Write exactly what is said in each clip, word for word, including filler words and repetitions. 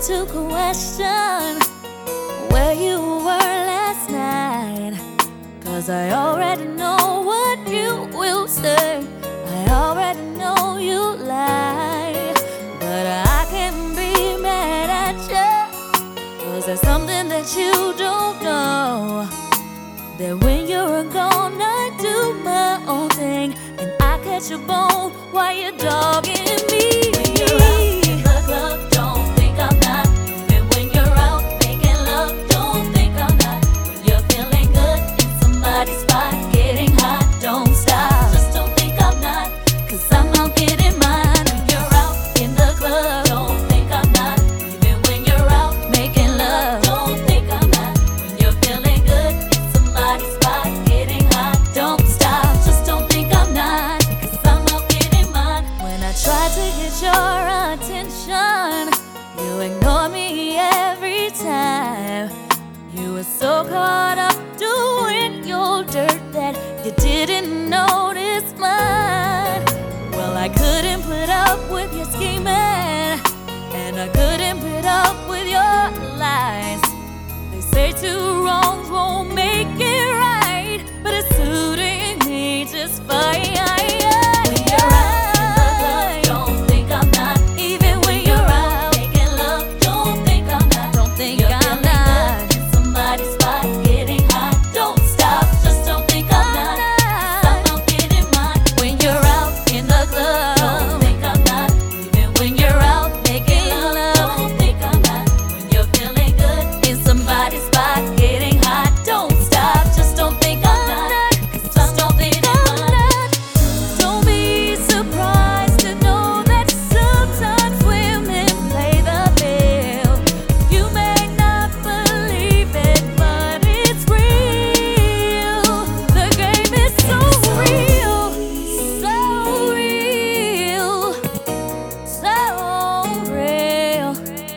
to question where you were last night, 'cause I already know what you will say. I already know you lie, but I can't be mad at you, 'cause there's something that you don't know, that when you're gone I do my own thing, and I catch a bone while you're dogging me. When you're out in the club, don't think I'm not. Even when you're out making love, don't think I'm not. When you're feeling good in somebody's spot, getting hot, don't stop. Just don't think I'm not, 'cause I'm out getting mine. When you're out in the club, don't think I'm not. Even when you're out making love, don't think I'm not. When you're feeling good in somebody's spot, getting hot, don't stop. Just don't think I'm not, 'cause I'm out getting mine. When I try to get your attention, you ignore me every time. You were so caught up doing your dirt that you didn't notice mine. Well, I couldn't put up with your scheming, and I couldn't put up with your lies. They say two wrongs won't make it right, but it's suiting me just fine. When you're out in the club, don't think I'm not. Even when you're out making love, don't think I'm not. Don't think I'm not. In somebody's spot, getting hot, don't stop. Just don't think I'm not, 'cause I'm out getting mine. When you're out in the club, don't think I'm not. Even when you're out making love, don't think I'm not. When you're feeling good in somebody's spot, getting hot, don't stop. Just don't think I'm not, 'cause I'm out getting mine. Don't be surprised to know that sometimes women play the field. You may not believe it, but it's real. The game is so real, so real, so real.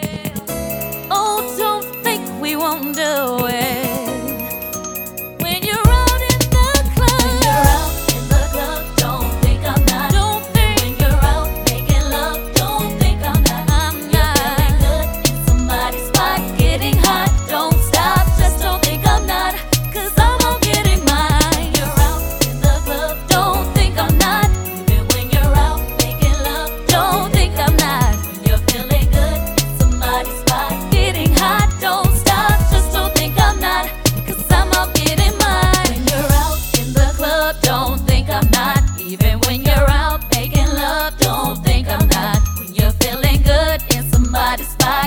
Oh, don't think we won't do it. When you're out in the club, when you're out in the club, don't think I'm not. Don't think. When you're out making love, don't think I'm not. I'm not. Feeling good in somebody's spot, getting hot, don't stop. Just don't think I'm not, 'cause I'm out getting mine. You're out in the club, don't think I'm not. Even when you're out making love, don't think I'm not. When you're feeling good in somebody's spot, getting hot, don't stop. Just don't think I'm not, 'cause I'm out getting mine. When you're out in the club, don't think I'm not. Even when you're out making love, don't think I'm not. When you're feeling good in somebody's spot,